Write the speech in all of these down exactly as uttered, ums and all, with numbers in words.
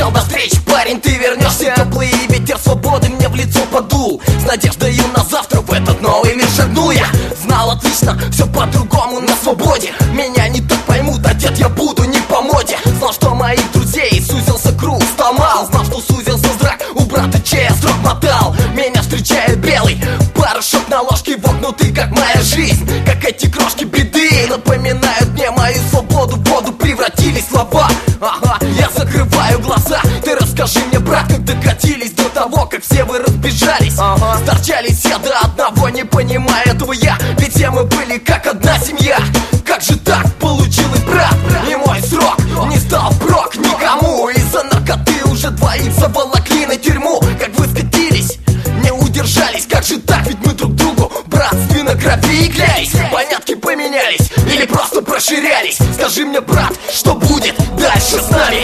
летел до встречи, парень, ты вернешься. Теплый ветер свободы мне в лицо подул. С надеждой на завтра в этот новый мир шагнул я. Знал отлично, все по-другому на свободе. Меня не так поймут, одет я буду не по моде. Знал, что моих друзей сузился круг, стал мал. Знал, что сузился зрак, у брата чей я срок мотал. Меня встречает белый порошок на ложке, вогнутый, как моя жизнь. Как эти крошки беды напоминают мне мою свободу. В воду превратились слова. Ага, я закрываю глаза. Ты расскажи мне, брат, как докатились до того, как все вы разбежались. Ага. Сторчались все до одного, не понимая этого я. Ведь все мы были как одна семья. Как же так получилось, брат? И мой срок не стал впрок никому. Из-за наркоты уже двоих заволокли на тюрьму. Как вы скатились, не удержались. Как же так, ведь мы друг другу братственно крови и клялись. Понятки поменялись или просто проширялись. Скажи мне, брат, что будет дальше с нами?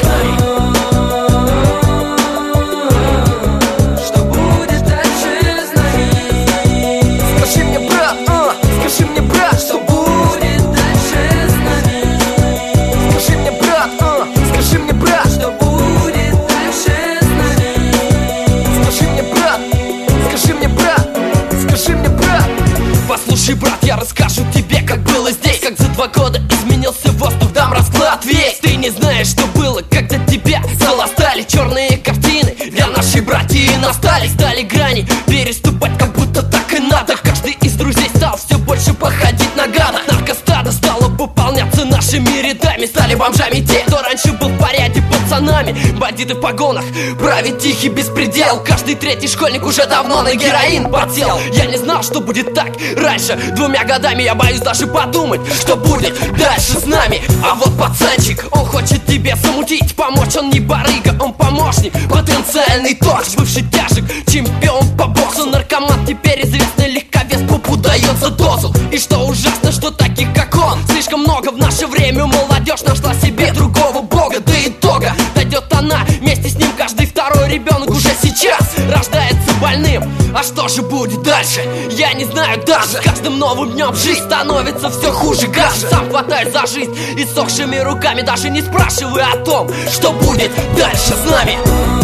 Послушай, брат, я расскажу тебе, как было здесь. Как за два года изменился воздух, дам расклад весь. Ты не знаешь, что было, когда тебя заластали черные картины. Для нашей братьи настали, стали грани переступать, как будто так и надо. Каждый из друзей стал все больше походить на гада. Наркостадо стало пополняться нашими рядами. Стали бомжами те, кто раньше был в порядке пацанами. Бандиты в погонах, правит тихий беспредел. Каждый третий школьник уже давно на героин подсел. Я не знал, что будет так раньше. Двумя годами я боюсь даже подумать, что будет дальше с нами. А вот пацанчик, он хочет тебе замутить, помочь. Он не барыга, он помощник, потенциальный торч. Бывший тяжек, чемпион по боксу. Наркоман, теперь известный легковес, пупу дается дозу. И что ужасно, что таких как он слишком много в наше время. Молодежь нашла себе другого бога. До итога дойдет она, вместе с ним каждый второй ребенок уже сейчас рождается больным. А что же будет дальше? Я не знаю даже. С каждым новым днем жизнь становится все хуже, гаже. Сам хватаюсь за жизнь иссохшими руками, даже не спрашивая о том, что будет дальше с нами.